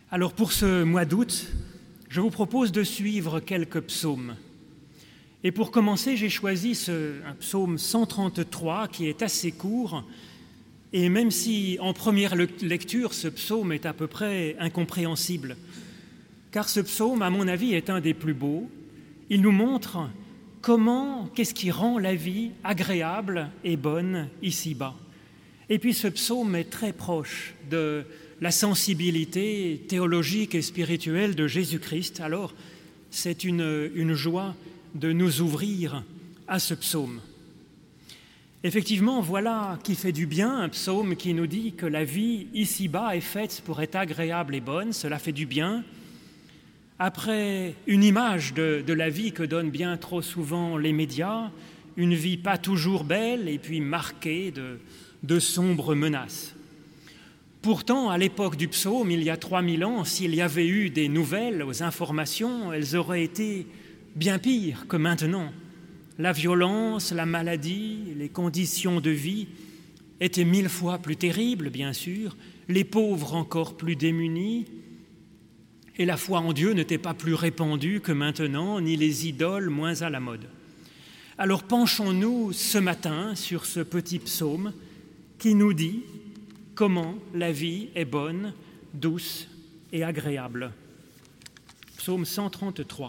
Alors pour ce mois d'août, je vous propose de suivre quelques psaumes. Et pour commencer, j'ai choisi un psaume 133 qui est assez court. Et même si en première lecture, ce psaume est à peu près incompréhensible, car ce psaume, à mon avis, est un des plus beaux. Il nous montre qu'est-ce qui rend la vie agréable et bonne ici-bas. Et puis ce psaume est très proche de la sensibilité théologique et spirituelle de Jésus-Christ. Alors, c'est une joie de nous ouvrir à ce psaume. Effectivement, voilà qui fait du bien, un psaume qui nous dit que la vie ici-bas est faite pour être agréable et bonne, cela fait du bien. Après une image de la vie que donnent bien trop souvent les médias, une vie pas toujours belle et puis marquée de sombres menaces. Pourtant, à l'époque du psaume, il y a 3000 ans, s'il y avait eu des nouvelles aux informations, elles auraient été bien pires que maintenant. La violence, la maladie, les conditions de vie étaient 1000 fois plus terribles, bien sûr, les pauvres encore plus démunis, et la foi en Dieu n'était pas plus répandue que maintenant, ni les idoles moins à la mode. Alors penchons-nous ce matin sur ce petit psaume qui nous dit comment la vie est bonne, douce et agréable. Psaume 133.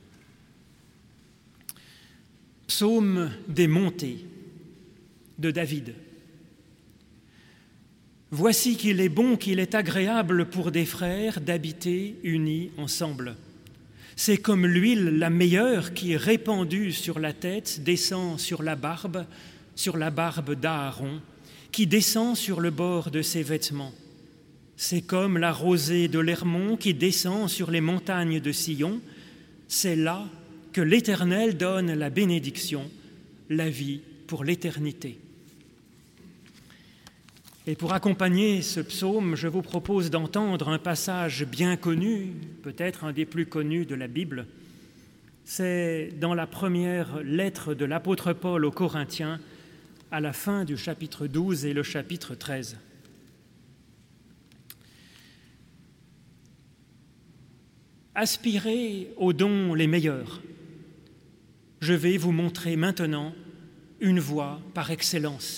Psaume des montées de David. Voici qu'il est bon, qu'il est agréable pour des frères d'habiter unis ensemble. C'est comme l'huile la meilleure qui, répandue sur la tête, descend sur la barbe d'Aaron, qui descend sur le bord de ses vêtements. C'est comme la rosée de l'Hermon qui descend sur les montagnes de Sion. C'est là que l'Éternel donne la bénédiction, la vie pour l'éternité. Et pour accompagner ce psaume, je vous propose d'entendre un passage bien connu, peut-être un des plus connus de la Bible. C'est dans la première lettre de l'apôtre Paul aux Corinthiens, à la fin du chapitre 12 et le chapitre 13. Aspirez aux dons les meilleurs. Je vais vous montrer maintenant une voie par excellence.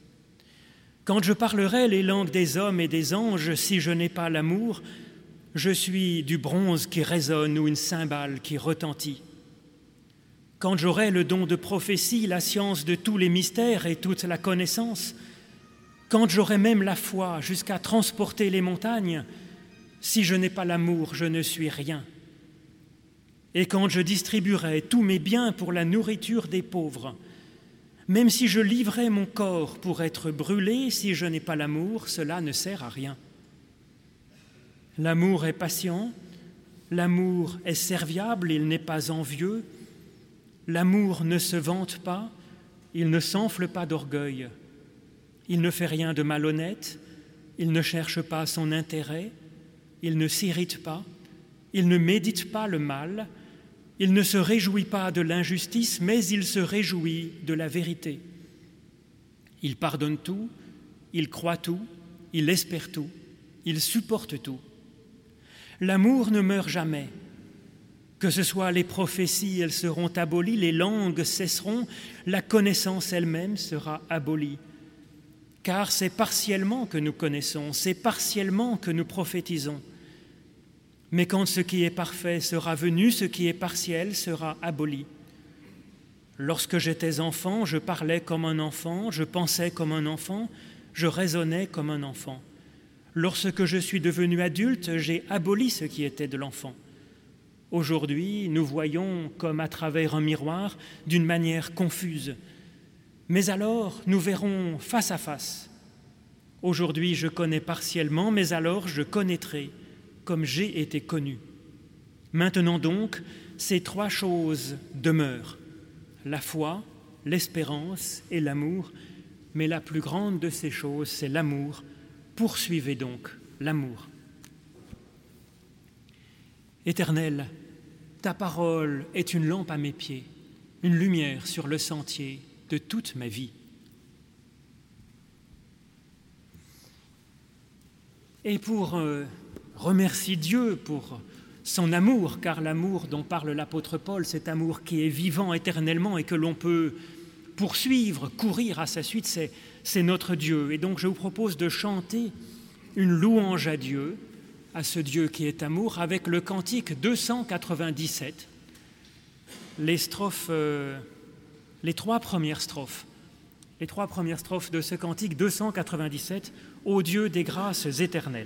Quand je parlerai les langues des hommes et des anges, si je n'ai pas l'amour, je suis du bronze qui résonne ou une cymbale qui retentit. Quand j'aurai le don de prophétie, la science de tous les mystères et toute la connaissance, quand j'aurai même la foi jusqu'à transporter les montagnes, si je n'ai pas l'amour, je ne suis rien. Et quand je distribuerai tous mes biens pour la nourriture des pauvres, même si je livrais mon corps pour être brûlé, si je n'ai pas l'amour, cela ne sert à rien. L'amour est patient, l'amour est serviable, il n'est pas envieux, l'amour ne se vante pas, il ne s'enfle pas d'orgueil, il ne fait rien de malhonnête, il ne cherche pas son intérêt, il ne s'irrite pas, il ne médite pas le mal, il ne se réjouit pas de l'injustice, mais il se réjouit de la vérité. Il pardonne tout, il croit tout, il espère tout, il supporte tout. L'amour ne meurt jamais. Que ce soit les prophéties, elles seront abolies, les langues cesseront, la connaissance elle-même sera abolie. Car c'est partiellement que nous connaissons, c'est partiellement que nous prophétisons. Mais quand ce qui est parfait sera venu, ce qui est partiel sera aboli. Lorsque j'étais enfant, je parlais comme un enfant, je pensais comme un enfant, je raisonnais comme un enfant. Lorsque je suis devenu adulte, j'ai aboli ce qui était de l'enfant. Aujourd'hui, nous voyons comme à travers un miroir, d'une manière confuse. Mais alors, nous verrons face à face. Aujourd'hui, je connais partiellement, mais alors je connaîtrai comme j'ai été connu. Maintenant donc, ces trois choses demeurent, la foi, l'espérance et l'amour, mais la plus grande de ces choses, c'est l'amour. Poursuivez donc l'amour. Éternel, ta parole est une lampe à mes pieds, une lumière sur le sentier de toute ma vie. Et pour remercie Dieu pour son amour, car l'amour dont parle l'apôtre Paul, cet amour qui est vivant éternellement et que l'on peut poursuivre, courir à sa suite, c'est notre Dieu. Et donc je vous propose de chanter une louange à Dieu, à ce Dieu qui est amour, avec le cantique 297, les trois premières strophes de ce cantique 297, ô Dieu des grâces éternelles.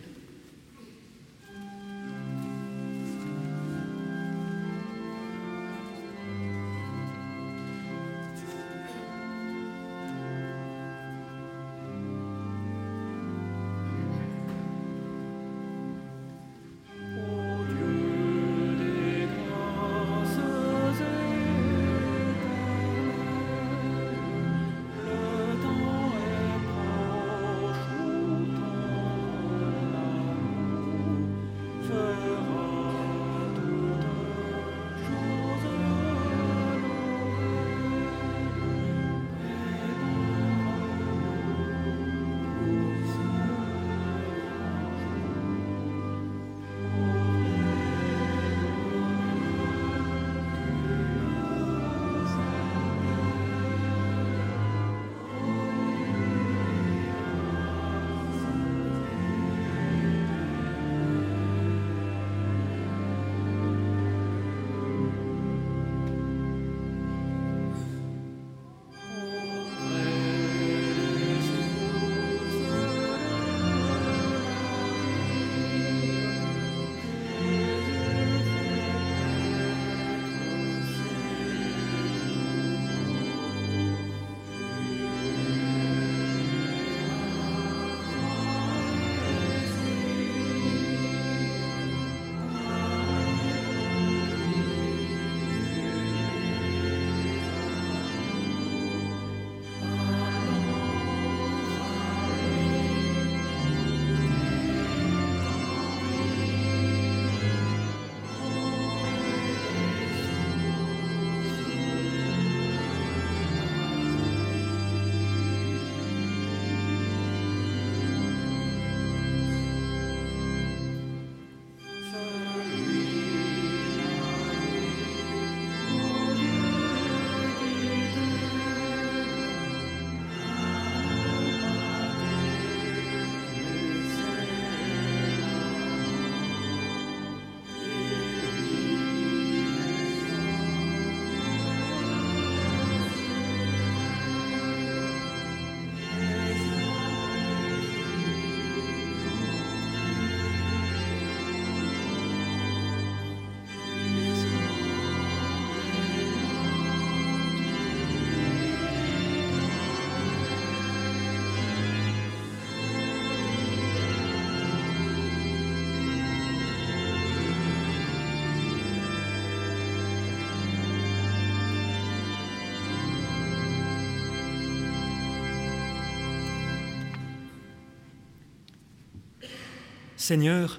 Seigneur,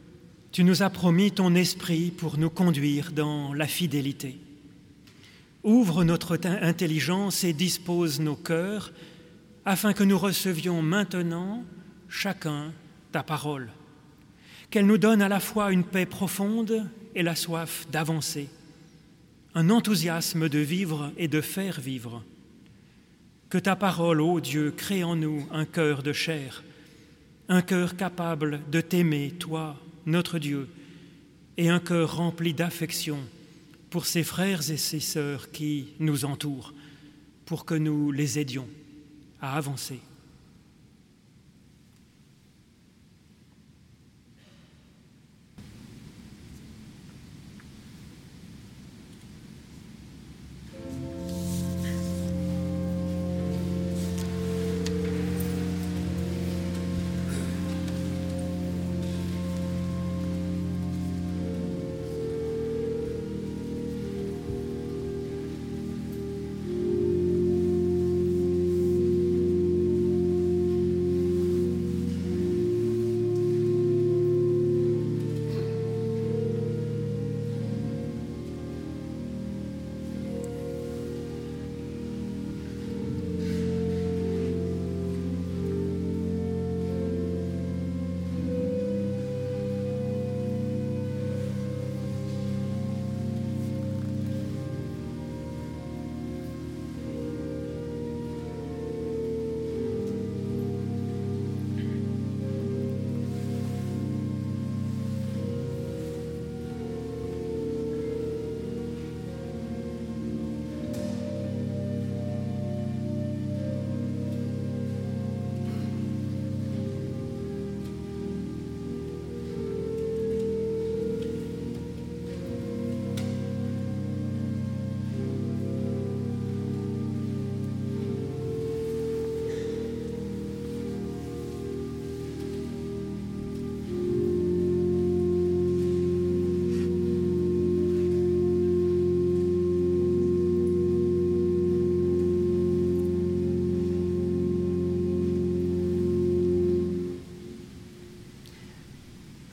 tu nous as promis ton esprit pour nous conduire dans la fidélité. Ouvre notre intelligence et dispose nos cœurs afin que nous recevions maintenant chacun ta parole. Qu'elle nous donne à la fois une paix profonde et la soif d'avancer, un enthousiasme de vivre et de faire vivre. Que ta parole, ô Dieu, crée en nous un cœur de chair, un cœur capable de t'aimer, toi, notre Dieu, et un cœur rempli d'affection pour ces frères et ces sœurs qui nous entourent, pour que nous les aidions à avancer.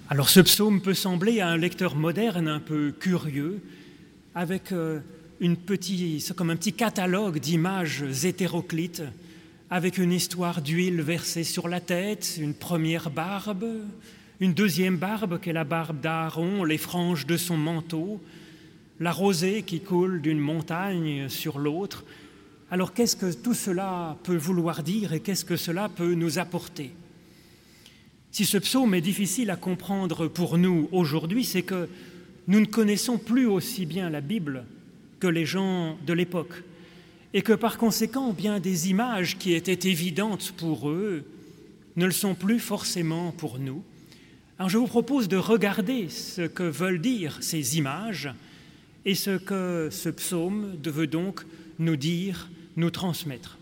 Alors ce psaume peut sembler à un lecteur moderne un peu curieux, avec comme un petit catalogue d'images hétéroclites, avec une histoire d'huile versée sur la tête, une première barbe, une deuxième barbe qui est la barbe d'Aaron, les franges de son manteau, la rosée qui coule d'une montagne sur l'autre. Alors qu'est-ce que tout cela peut vouloir dire et qu'est-ce que cela peut nous apporter ? Si ce psaume est difficile à comprendre pour nous aujourd'hui, c'est que nous ne connaissons plus aussi bien la Bible que les gens de l'époque et que par conséquent, bien des images qui étaient évidentes pour eux ne le sont plus forcément pour nous. Alors je vous propose de regarder ce que veulent dire ces images et ce que ce psaume veut donc nous dire, nous transmettre.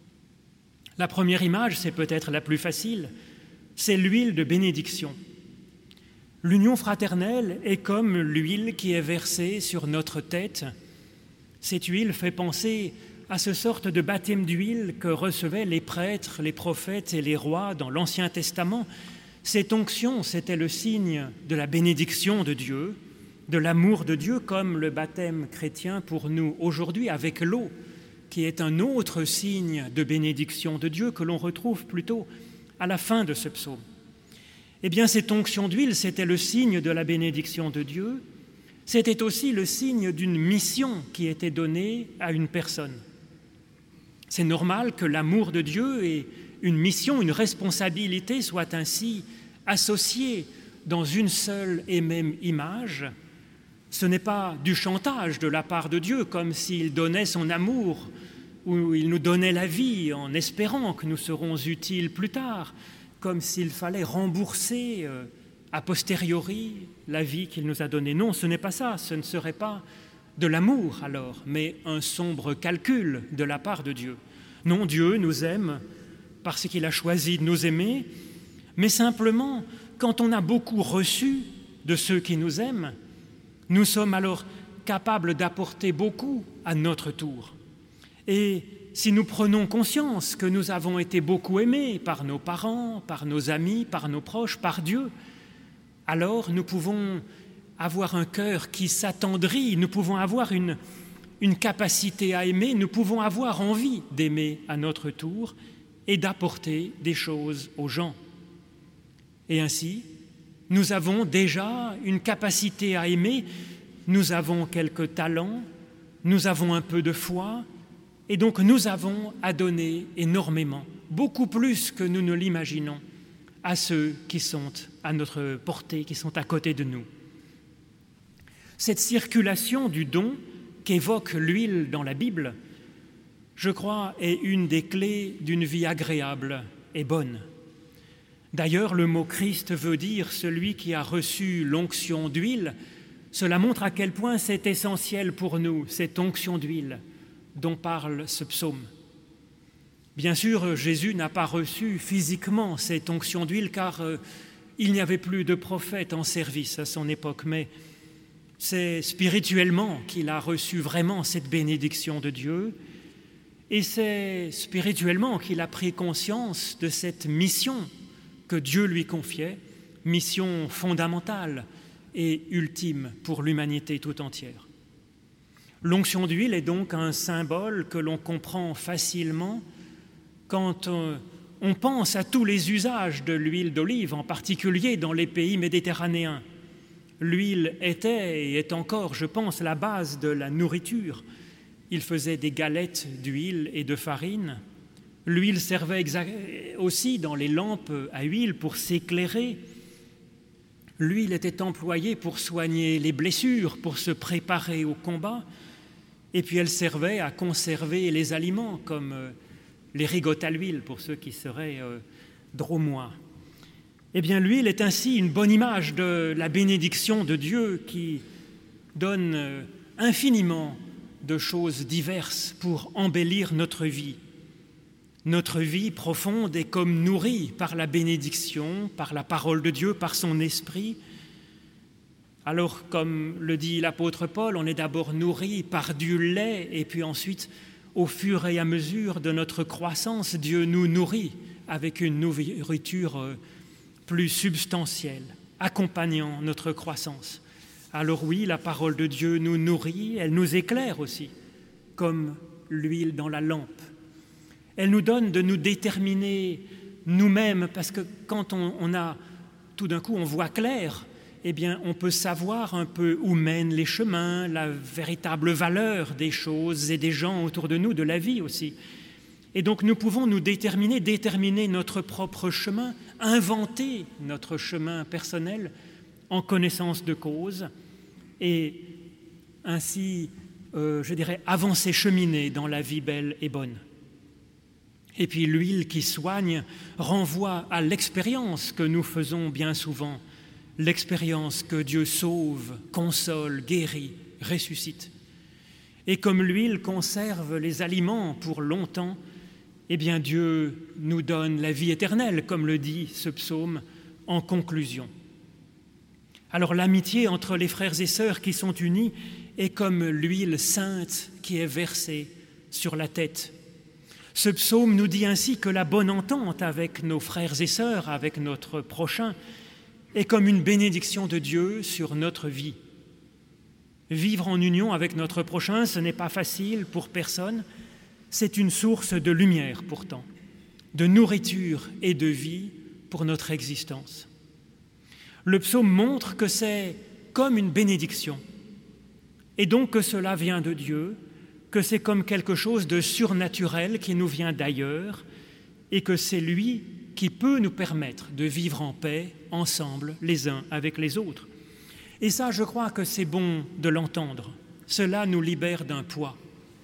La première image, c'est peut-être la plus facile, c'est l'huile de bénédiction. L'union fraternelle est comme l'huile qui est versée sur notre tête. Cette huile fait penser à ce sorte de baptême d'huile que recevaient les prêtres, les prophètes et les rois dans l'Ancien Testament. Cette onction, c'était le signe de la bénédiction de Dieu, de l'amour de Dieu, comme le baptême chrétien pour nous aujourd'hui avec l'eau, qui est un autre signe de bénédiction de Dieu que l'on retrouve plutôt à la fin de ce psaume. Eh bien, cette onction d'huile, c'était le signe de la bénédiction de Dieu. C'était aussi le signe d'une mission qui était donnée à une personne. C'est normal que l'amour de Dieu et une mission, une responsabilité soient ainsi associés dans une seule et même image. Ce n'est pas du chantage de la part de Dieu, comme s'il donnait son amour ou il nous donnait la vie en espérant que nous serons utiles plus tard, comme s'il fallait rembourser a posteriori la vie qu'il nous a donnée. Non, ce n'est pas ça, ce ne serait pas de l'amour alors, mais un sombre calcul de la part de Dieu. Non, Dieu nous aime parce qu'il a choisi de nous aimer, mais simplement, quand on a beaucoup reçu de ceux qui nous aiment, nous sommes alors capables d'apporter beaucoup à notre tour. Et si nous prenons conscience que nous avons été beaucoup aimés par nos parents, par nos amis, par nos proches, par Dieu, alors nous pouvons avoir un cœur qui s'attendrit, nous pouvons avoir une capacité à aimer, nous pouvons avoir envie d'aimer à notre tour et d'apporter des choses aux gens. Et ainsi, nous avons déjà une capacité à aimer, nous avons quelques talents, nous avons un peu de foi, et donc nous avons à donner énormément, beaucoup plus que nous ne l'imaginons, à ceux qui sont à notre portée, qui sont à côté de nous. Cette circulation du don qu'évoque l'huile dans la Bible, je crois, est une des clés d'une vie agréable et bonne. D'ailleurs, le mot Christ veut dire celui qui a reçu l'onction d'huile. Cela montre à quel point c'est essentiel pour nous, cette onction d'huile dont parle ce psaume. Bien sûr, Jésus n'a pas reçu physiquement cette onction d'huile car il n'y avait plus de prophète en service à son époque, mais c'est spirituellement qu'il a reçu vraiment cette bénédiction de Dieu et c'est spirituellement qu'il a pris conscience de cette mission que Dieu lui confiait, mission fondamentale et ultime pour l'humanité tout entière. L'onction d'huile est donc un symbole que l'on comprend facilement quand on pense à tous les usages de l'huile d'olive, en particulier dans les pays méditerranéens. L'huile était et est encore, je pense, la base de la nourriture. Il faisait des galettes d'huile et de farine. L'huile servait aussi dans les lampes à huile pour s'éclairer. L'huile était employée pour soigner les blessures, pour se préparer au combat. Et puis elle servait à conserver les aliments, comme les rigottes à l'huile, pour ceux qui seraient drômois. Eh bien, l'huile est ainsi une bonne image de la bénédiction de Dieu qui donne infiniment de choses diverses pour embellir notre vie. Notre vie profonde est comme nourrie par la bénédiction, par la parole de Dieu, par son esprit. Alors, comme le dit l'apôtre Paul, on est d'abord nourri par du lait et puis ensuite, au fur et à mesure de notre croissance, Dieu nous nourrit avec une nourriture plus substantielle, accompagnant notre croissance. Alors oui, la parole de Dieu nous nourrit, elle nous éclaire aussi, comme l'huile dans la lampe. Elle nous donne de nous déterminer nous-mêmes, parce que quand tout d'un coup on voit clair, eh bien on peut savoir un peu où mènent les chemins, la véritable valeur des choses et des gens autour de nous, de la vie aussi. Et donc nous pouvons nous déterminer notre propre chemin, inventer notre chemin personnel en connaissance de cause et ainsi, avancer, cheminer dans la vie belle et bonne. Et puis l'huile qui soigne renvoie à l'expérience que nous faisons bien souvent, l'expérience que Dieu sauve, console, guérit, ressuscite. Et comme l'huile conserve les aliments pour longtemps, eh bien Dieu nous donne la vie éternelle, comme le dit ce psaume en conclusion. Alors l'amitié entre les frères et sœurs qui sont unis est comme l'huile sainte qui est versée sur la tête. Ce psaume nous dit ainsi que la bonne entente avec nos frères et sœurs, avec notre prochain, est comme une bénédiction de Dieu sur notre vie. Vivre en union avec notre prochain, ce n'est pas facile pour personne, c'est une source de lumière pourtant, de nourriture et de vie pour notre existence. Le psaume montre que c'est comme une bénédiction, et donc que cela vient de Dieu, que c'est comme quelque chose de surnaturel qui nous vient d'ailleurs, et que c'est lui qui peut nous permettre de vivre en paix, ensemble, les uns avec les autres. Et ça, je crois que c'est bon de l'entendre. Cela nous libère d'un poids.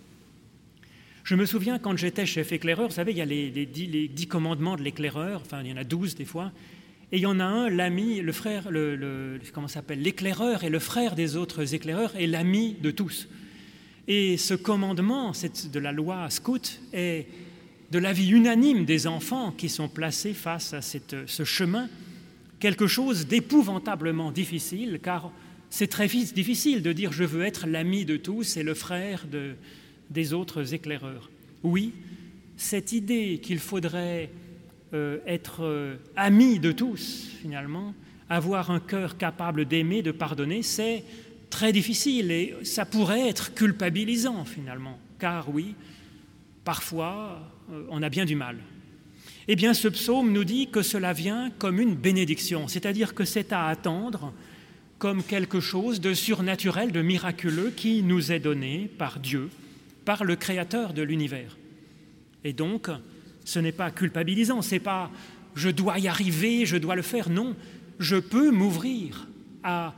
Je me souviens quand j'étais chef éclaireur, vous savez, il y a les 10 commandements de l'éclaireur, enfin il y en a 12 des fois, et il y en a un, l'ami, le frère, l'éclaireur est le frère des autres éclaireurs et l'ami de tous. Et ce commandement, c'est de la loi scout, est de l'avis unanime des enfants qui sont placés face à ce chemin, quelque chose d'épouvantablement difficile, car c'est très difficile de dire « je veux être l'ami de tous et le frère des autres éclaireurs ». Oui, cette idée qu'il faudrait être ami de tous, finalement, avoir un cœur capable d'aimer, de pardonner, c'est très difficile et ça pourrait être culpabilisant, finalement, car oui, parfois, on a bien du mal. Eh bien, ce psaume nous dit que cela vient comme une bénédiction, c'est-à-dire que c'est à attendre comme quelque chose de surnaturel, de miraculeux qui nous est donné par Dieu, par le Créateur de l'univers. Et donc, ce n'est pas culpabilisant, c'est pas « je dois y arriver, je dois le faire », non, je peux m'ouvrir à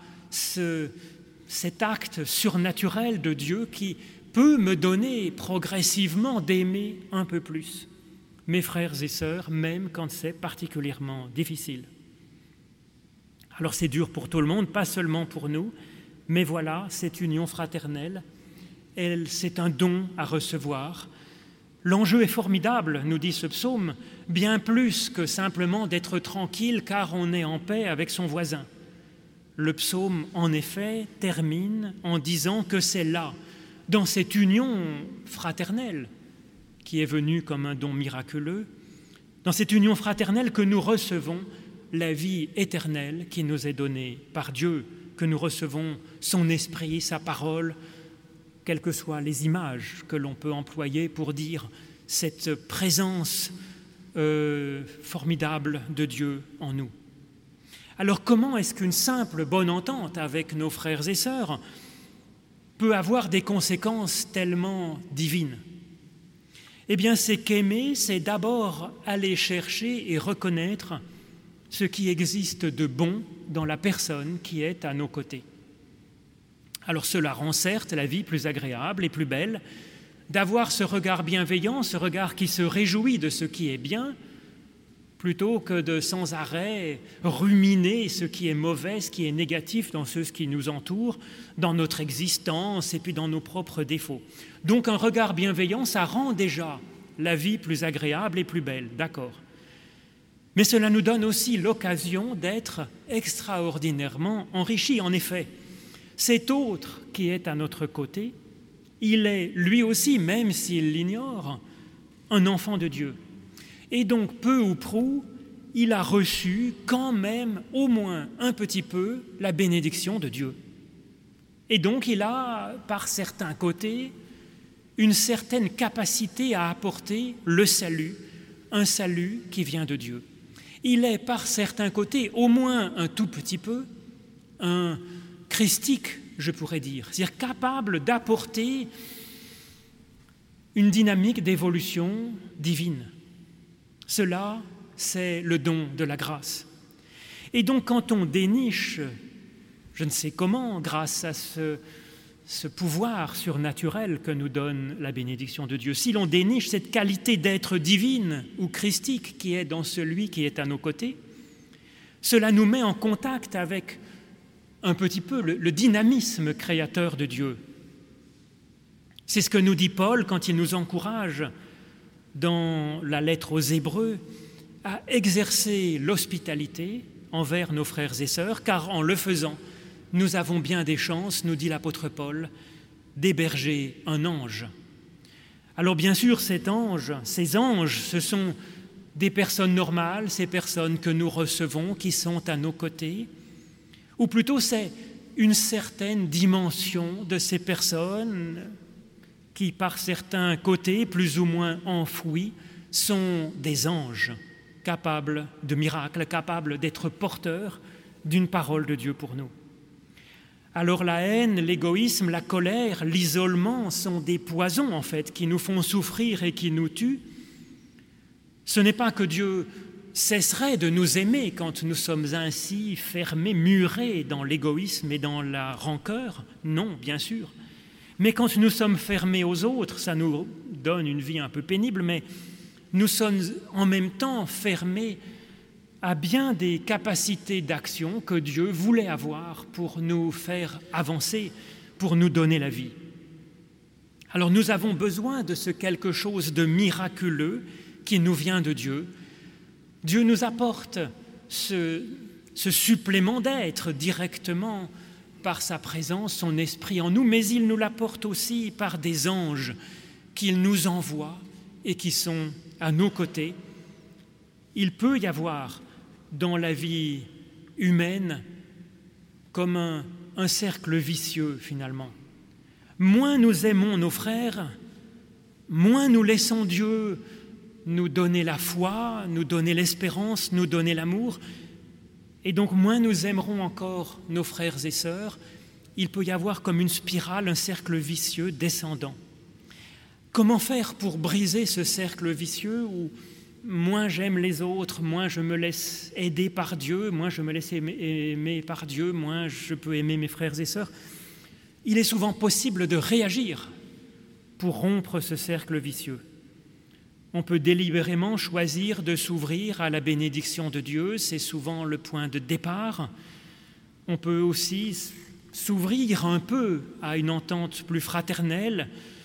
cet acte surnaturel de Dieu qui peut me donner progressivement d'aimer un peu plus mes frères et sœurs, même quand c'est particulièrement difficile. Alors c'est dur pour tout le monde, pas seulement pour nous, mais voilà, cette union fraternelle, c'est un don à recevoir. L'enjeu est formidable, nous dit ce psaume, bien plus que simplement d'être tranquille car on est en paix avec son voisin. Le psaume, en effet, termine en disant que c'est là, dans cette union fraternelle, qui est venue comme un don miraculeux, dans cette union fraternelle que nous recevons la vie éternelle qui nous est donnée par Dieu, que nous recevons son esprit, sa parole, quelles que soient les images que l'on peut employer pour dire cette présence formidable de Dieu en nous. Alors comment est-ce qu'une simple bonne entente avec nos frères et sœurs peut avoir des conséquences tellement divines ? Eh bien, c'est qu'aimer, c'est d'abord aller chercher et reconnaître ce qui existe de bon dans la personne qui est à nos côtés. Alors cela rend certes la vie plus agréable et plus belle, d'avoir ce regard bienveillant, ce regard qui se réjouit de ce qui est bien, plutôt que de sans arrêt ruminer ce qui est mauvais, ce qui est négatif dans ce qui nous entoure, dans notre existence et puis dans nos propres défauts. Donc un regard bienveillant, ça rend déjà la vie plus agréable et plus belle, d'accord. Mais cela nous donne aussi l'occasion d'être extraordinairement enrichis. En effet, cet autre qui est à notre côté, il est lui aussi, même s'il l'ignore, un enfant de Dieu. Et donc, peu ou prou, il a reçu quand même au moins un petit peu la bénédiction de Dieu. Et donc il a, par certains côtés, une certaine capacité à apporter le salut, un salut qui vient de Dieu. Il est, par certains côtés, au moins un tout petit peu, un christique, je pourrais dire, c'est-à-dire capable d'apporter une dynamique d'évolution divine. Cela, c'est le don de la grâce. Et donc, quand on déniche, je ne sais comment, grâce à ce pouvoir surnaturel que nous donne la bénédiction de Dieu, si l'on déniche cette qualité d'être divine ou christique qui est dans celui qui est à nos côtés, cela nous met en contact avec un petit peu le dynamisme créateur de Dieu. C'est ce que nous dit Paul quand il nous encourage dans la lettre aux Hébreux à exercer l'hospitalité envers nos frères et sœurs, car en le faisant, nous avons bien des chances, nous dit l'apôtre Paul, d'héberger un ange. Alors bien sûr, ces anges, ce sont des personnes normales, ces personnes que nous recevons, qui sont à nos côtés, ou plutôt c'est une certaine dimension de ces personnes qui, par certains côtés, plus ou moins enfouis, sont des anges, capables de miracles, capables d'être porteurs d'une parole de Dieu pour nous. Alors la haine, l'égoïsme, la colère, l'isolement sont des poisons en fait qui nous font souffrir et qui nous tuent. Ce n'est pas que Dieu cesserait de nous aimer quand nous sommes ainsi fermés, murés dans l'égoïsme et dans la rancœur. Non, bien sûr. Mais quand nous sommes fermés aux autres, ça nous donne une vie un peu pénible, mais nous sommes en même temps fermés à bien des capacités d'action que Dieu voulait avoir pour nous faire avancer, pour nous donner la vie. Alors nous avons besoin de ce quelque chose de miraculeux qui nous vient de Dieu. Dieu nous apporte ce supplément d'être directement par sa présence, son esprit en nous, mais il nous l'apporte aussi par des anges qu'il nous envoie et qui sont à nos côtés. Il peut y avoir dans la vie humaine comme un cercle vicieux finalement. Moins nous aimons nos frères, moins nous laissons Dieu nous donner la foi, nous donner l'espérance, nous donner l'amour, et donc moins nous aimerons encore nos frères et sœurs. Il peut y avoir comme une spirale, un cercle vicieux descendant. Comment faire pour briser ce cercle vicieux où moins j'aime les autres, moins je me laisse aider par Dieu, moins je me laisse aimer par Dieu, moins je peux aimer mes frères et sœurs? Il est souvent possible de réagir pour rompre ce cercle vicieux. On peut délibérément choisir de s'ouvrir à la bénédiction de Dieu, c'est souvent le point de départ. On peut aussi s'ouvrir un peu à une entente plus fraternelle.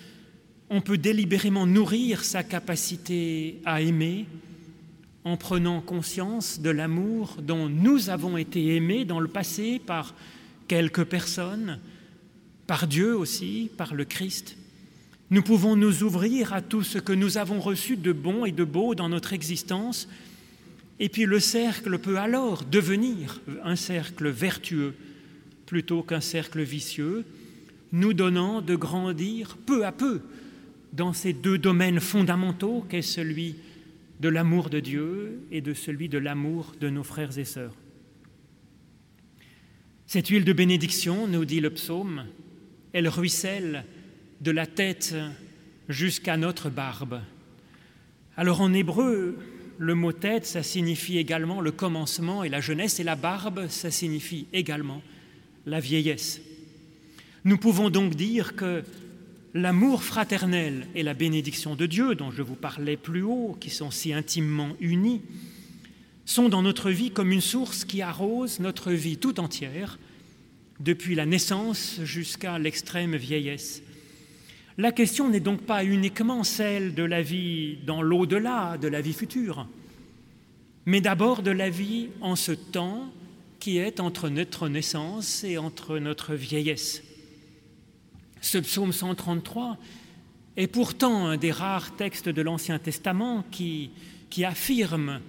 On peut délibérément nourrir sa capacité à aimer en prenant conscience de l'amour dont nous avons été aimés dans le passé par quelques personnes, par Dieu aussi, par le Christ. Nous pouvons nous ouvrir à tout ce que nous avons reçu de bon et de beau dans notre existence, et puis le cercle peut alors devenir un cercle vertueux plutôt qu'un cercle vicieux, nous donnant de grandir peu à peu dans ces deux domaines fondamentaux qu'est celui de l'amour de Dieu et de celui de l'amour de nos frères et sœurs. Cette huile de bénédiction, nous dit le psaume, elle ruisselle de la tête jusqu'à notre barbe. Alors en hébreu, le mot tête, ça signifie également le commencement et la jeunesse, et la barbe, ça signifie également la vieillesse. Nous pouvons donc dire que l'amour fraternel et la bénédiction de Dieu, dont je vous parlais plus haut, qui sont si intimement unis, sont dans notre vie comme une source qui arrose notre vie tout entière, depuis la naissance jusqu'à l'extrême vieillesse. La question n'est donc pas uniquement celle de la vie dans l'au-delà, de la vie future, mais d'abord de la vie en ce temps qui est entre notre naissance et entre notre vieillesse. Ce psaume 133 est pourtant un des rares textes de l'Ancien Testament qui affirme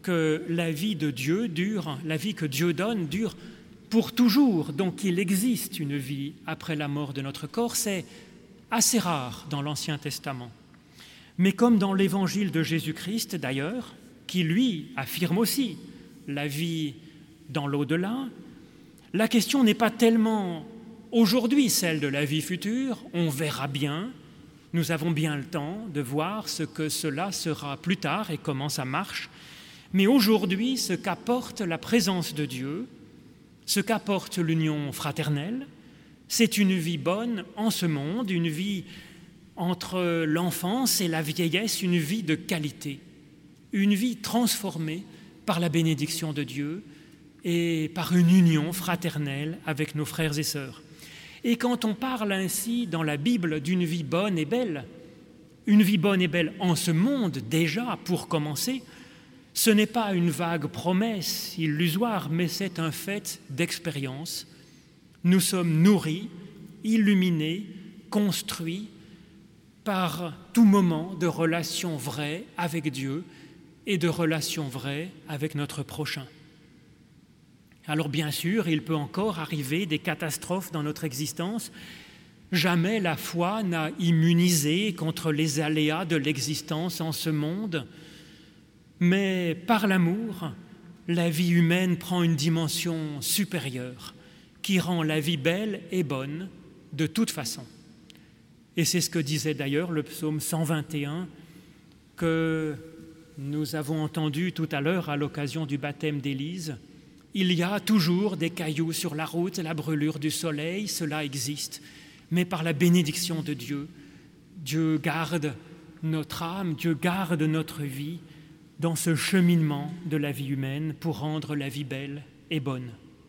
que la vie de Dieu dure, la vie que Dieu donne dure pour toujours, donc qu'il existe une vie après la mort de notre corps, c'est assez rare dans l'Ancien Testament. Mais comme dans l'Évangile de Jésus-Christ d'ailleurs, qui lui affirme aussi la vie dans l'au-delà, la question n'est pas tellement aujourd'hui celle de la vie future, on verra bien, nous avons bien le temps de voir ce que cela sera plus tard et comment ça marche, mais aujourd'hui ce qu'apporte la présence de Dieu, ce qu'apporte l'union fraternelle, c'est une vie bonne en ce monde, une vie entre l'enfance et la vieillesse, une vie de qualité, une vie transformée par la bénédiction de Dieu et par une union fraternelle avec nos frères et sœurs. Et quand on parle ainsi dans la Bible d'une vie bonne et belle, une vie bonne et belle en ce monde déjà, pour commencer, ce n'est pas une vague promesse illusoire, mais c'est un fait d'expérience. Nous sommes nourris, illuminés, construits par tout moment de relations vraies avec Dieu et de relations vraies avec notre prochain. Alors bien sûr, il peut encore arriver des catastrophes dans notre existence. Jamais la foi n'a immunisé contre les aléas de l'existence en ce monde. Mais par l'amour, la vie humaine prend une dimension supérieure qui rend la vie belle et bonne de toute façon. Et c'est ce que disait d'ailleurs le psaume 121 que nous avons entendu tout à l'heure à l'occasion du baptême d'Élise. Il y a toujours des cailloux sur la route, la brûlure du soleil, cela existe. Mais par la bénédiction de Dieu, Dieu garde notre âme, Dieu garde notre vie dans ce cheminement de la vie humaine pour rendre la vie belle et bonne.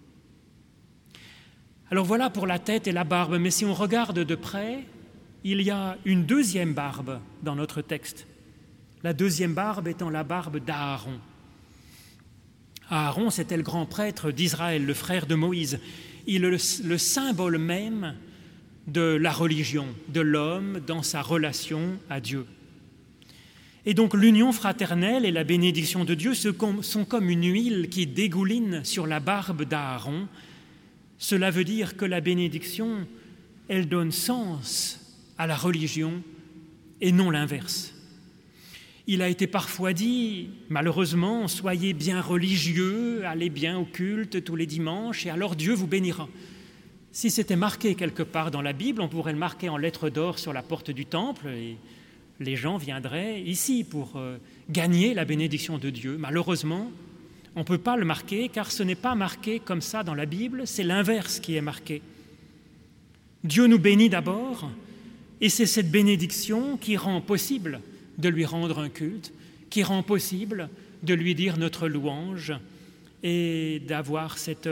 Alors voilà pour la tête et la barbe, mais si on regarde de près, il y a une deuxième barbe dans notre texte. La deuxième barbe étant la barbe d'Aaron. Aaron, c'était le grand prêtre d'Israël, le frère de Moïse. Il est le symbole même de la religion, de l'homme dans sa relation à Dieu. Et donc l'union fraternelle et la bénédiction de Dieu sont comme une huile qui dégouline sur la barbe d'Aaron. Cela veut dire que la bénédiction, elle donne sens à la religion et non l'inverse. Il a été parfois dit, malheureusement, soyez bien religieux, allez bien au culte tous les dimanches et alors Dieu vous bénira. Si c'était marqué quelque part dans la Bible, on pourrait le marquer en lettres d'or sur la porte du temple et les gens viendraient ici pour gagner la bénédiction de Dieu. Malheureusement, on ne peut pas le marquer car ce n'est pas marqué comme ça dans la Bible, c'est l'inverse qui est marqué. Dieu nous bénit d'abord et c'est cette bénédiction qui rend possible de lui rendre un culte, qui rend possible de lui dire notre louange et d'avoir cette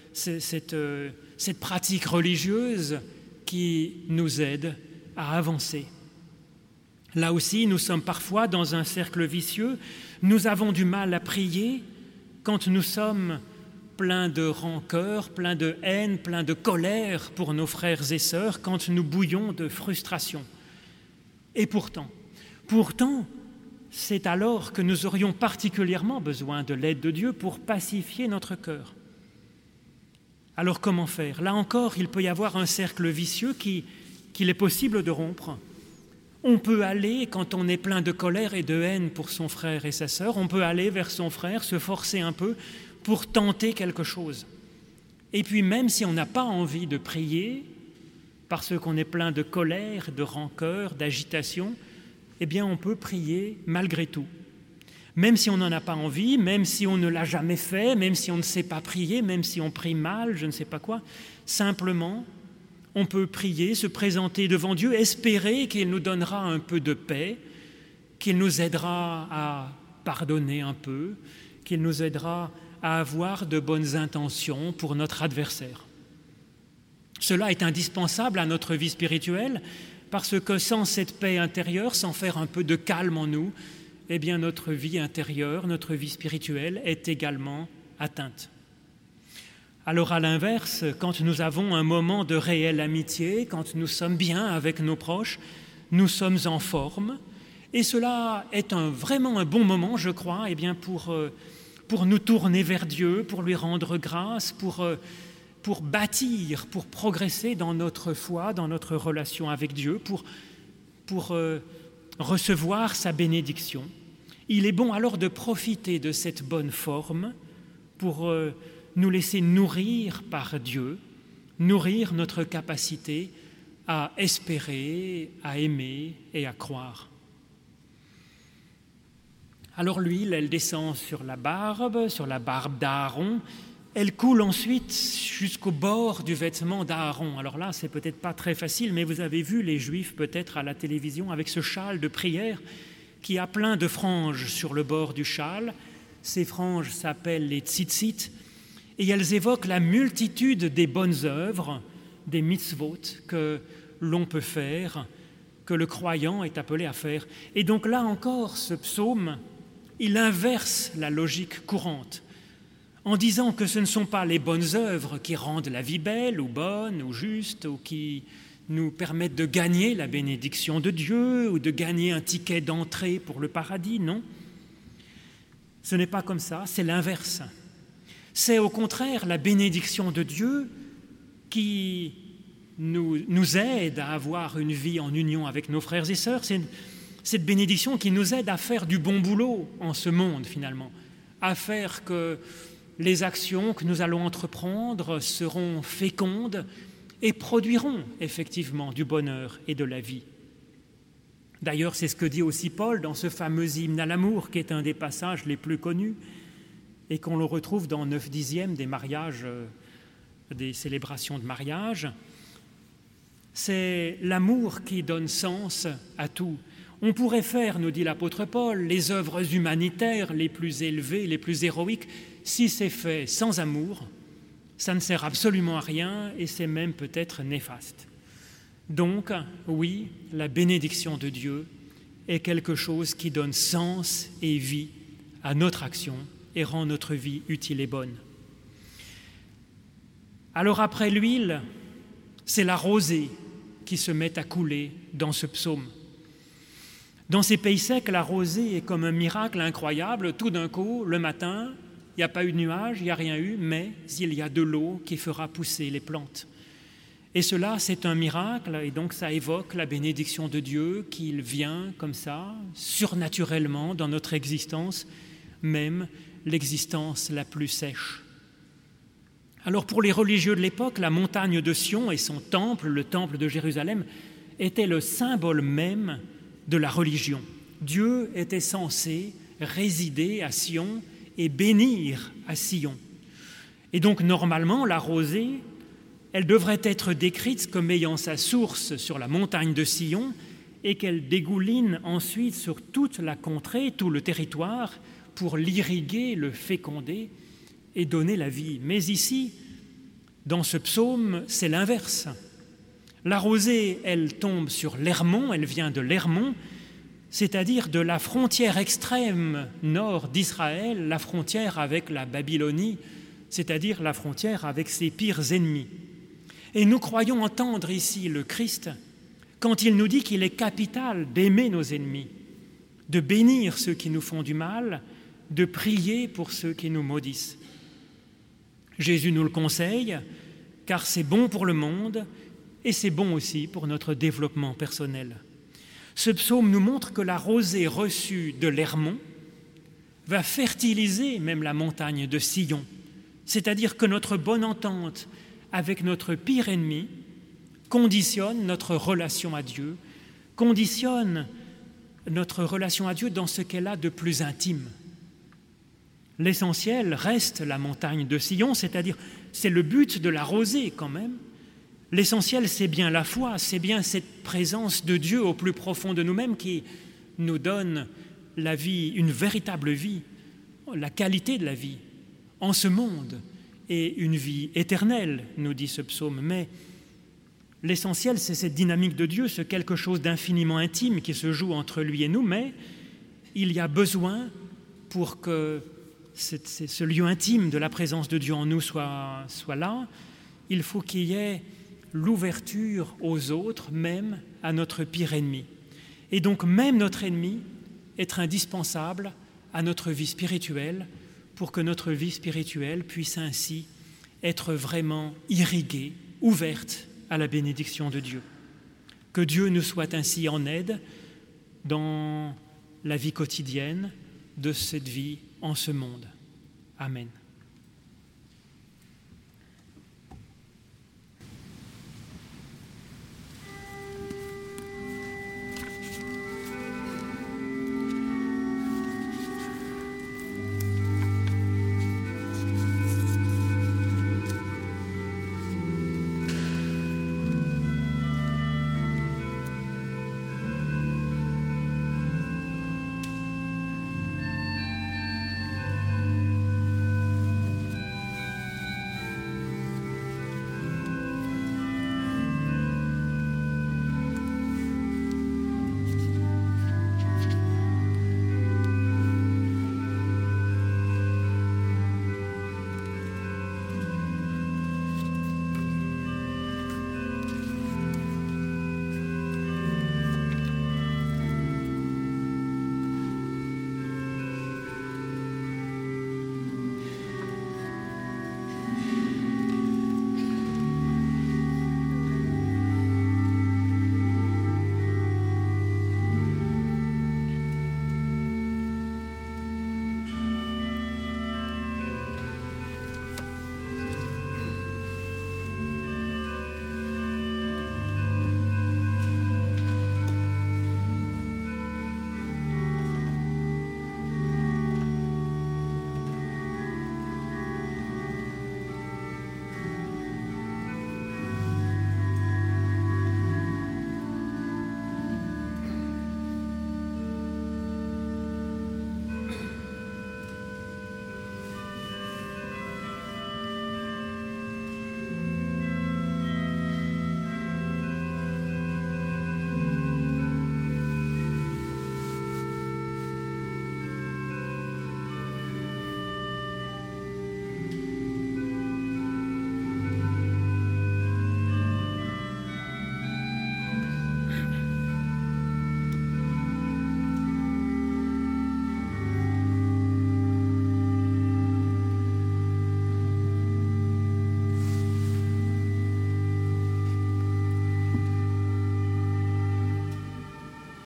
pratique religieuse qui nous aide à avancer. Là aussi, nous sommes parfois dans un cercle vicieux. Nous avons du mal à prier quand nous sommes pleins de rancœur, pleins de haine, pleins de colère pour nos frères et sœurs, quand nous bouillons de frustration. Et pourtant, c'est alors que nous aurions particulièrement besoin de l'aide de Dieu pour pacifier notre cœur. Alors comment faire? Là encore, il peut y avoir un cercle vicieux qu'il est possible de rompre. On peut aller, quand on est plein de colère et de haine pour son frère et sa sœur, on peut aller vers son frère, se forcer un peu pour tenter quelque chose. Et puis même si on n'a pas envie de prier, parce qu'on est plein de colère, de rancœur, d'agitation, eh bien on peut prier malgré tout. Même si on n'en a pas envie, même si on ne l'a jamais fait, même si on ne sait pas prier, même si on prie mal, je ne sais pas quoi, simplement, on peut prier, se présenter devant Dieu, espérer qu'il nous donnera un peu de paix, qu'il nous aidera à pardonner un peu, qu'il nous aidera à avoir de bonnes intentions pour notre adversaire. Cela est indispensable à notre vie spirituelle parce que sans cette paix intérieure, sans faire un peu de calme en nous, eh bien notre vie intérieure, notre vie spirituelle est également atteinte. Alors à l'inverse, quand nous avons un moment de réelle amitié, quand nous sommes bien avec nos proches, nous sommes en forme et cela est vraiment un bon moment, je crois, eh bien pour pour nous tourner vers Dieu, pour lui rendre grâce, pour bâtir, pour progresser dans notre foi, dans notre relation avec Dieu, pour recevoir sa bénédiction. Il est bon alors de profiter de cette bonne forme pour nous laisser nourrir par Dieu, nourrir notre capacité à espérer, à aimer et à croire. Alors l'huile, elle descend sur la barbe d'Aaron, elle coule ensuite jusqu'au bord du vêtement d'Aaron. Alors là, c'est peut-être pas très facile, mais vous avez vu les Juifs peut-être à la télévision avec ce châle de prière qui a plein de franges sur le bord du châle. Ces franges s'appellent les tzitzit et elles évoquent la multitude des bonnes œuvres, des mitzvot que l'on peut faire, que le croyant est appelé à faire. Et donc là encore, ce psaume, il inverse la logique courante en disant que ce ne sont pas les bonnes œuvres qui rendent la vie belle ou bonne ou juste ou qui nous permettent de gagner la bénédiction de Dieu ou de gagner un ticket d'entrée pour le paradis, non. Ce n'est pas comme ça, c'est l'inverse. C'est au contraire la bénédiction de Dieu qui nous aide à avoir une vie en union avec nos frères et sœurs. C'est cette bénédiction qui nous aide à faire du bon boulot en ce monde finalement, à faire que les actions que nous allons entreprendre seront fécondes et produiront effectivement du bonheur et de la vie. D'ailleurs, c'est ce que dit aussi Paul dans ce fameux hymne à l'amour qui est un des passages les plus connus et qu'on le retrouve dans 9/10 des mariages, des célébrations de mariage. C'est l'amour qui donne sens à tout. On pourrait faire, nous dit l'apôtre Paul, les œuvres humanitaires les plus élevées, les plus héroïques. Si c'est fait sans amour, ça ne sert absolument à rien et c'est même peut-être néfaste. Donc, oui, la bénédiction de Dieu est quelque chose qui donne sens et vie à notre action et rend notre vie utile et bonne. Alors après l'huile, c'est la rosée qui se met à couler dans ce psaume. Dans ces pays secs, la rosée est comme un miracle incroyable. Tout d'un coup, le matin, il n'y a pas eu de nuages, il n'y a rien eu, mais il y a de l'eau qui fera pousser les plantes. Et cela, c'est un miracle, et donc ça évoque la bénédiction de Dieu, qu'il vient comme ça, surnaturellement, dans notre existence, même l'existence la plus sèche. Alors pour les religieux de l'époque, la montagne de Sion et son temple, le temple de Jérusalem, étaient le symbole même de la religion. Dieu était censé résider à Sion et bénir à Sion. Et donc normalement, la rosée, elle devrait être décrite comme ayant sa source sur la montagne de Sion et qu'elle dégouline ensuite sur toute la contrée, tout le territoire, pour l'irriguer, le féconder et donner la vie. Mais ici, dans ce psaume, c'est l'inverse. La rosée, elle tombe sur l'Hermon, elle vient de l'Hermon, c'est-à-dire de la frontière extrême nord d'Israël, la frontière avec la Babylonie, c'est-à-dire la frontière avec ses pires ennemis. Et nous croyons entendre ici le Christ quand il nous dit qu'il est capital d'aimer nos ennemis, de bénir ceux qui nous font du mal, de prier pour ceux qui nous maudissent. Jésus nous le conseille, car c'est bon pour le monde et c'est bon aussi pour notre développement personnel. Ce psaume nous montre que la rosée reçue de l'Hermon va fertiliser même la montagne de Sion, c'est-à-dire que notre bonne entente avec notre pire ennemi conditionne notre relation à Dieu, conditionne notre relation à Dieu dans ce qu'elle a de plus intime. L'essentiel reste la montagne de Sion, c'est-à-dire c'est le but de la rosée quand même. L'essentiel, c'est bien la foi, c'est bien cette présence de Dieu au plus profond de nous-mêmes qui nous donne la vie, une véritable vie, la qualité de la vie en ce monde et une vie éternelle, nous dit ce psaume. Mais l'essentiel, c'est cette dynamique de Dieu, ce quelque chose d'infiniment intime qui se joue entre lui et nous, mais il y a besoin pour que ce lieu intime de la présence de Dieu en nous soit là, il faut qu'il y ait l'ouverture aux autres, même à notre pire ennemi. Et donc même notre ennemi est indispensable à notre vie spirituelle pour que notre vie spirituelle puisse ainsi être vraiment irriguée, ouverte à la bénédiction de Dieu. Que Dieu nous soit ainsi en aide dans la vie quotidienne de cette vie en ce monde. Amen.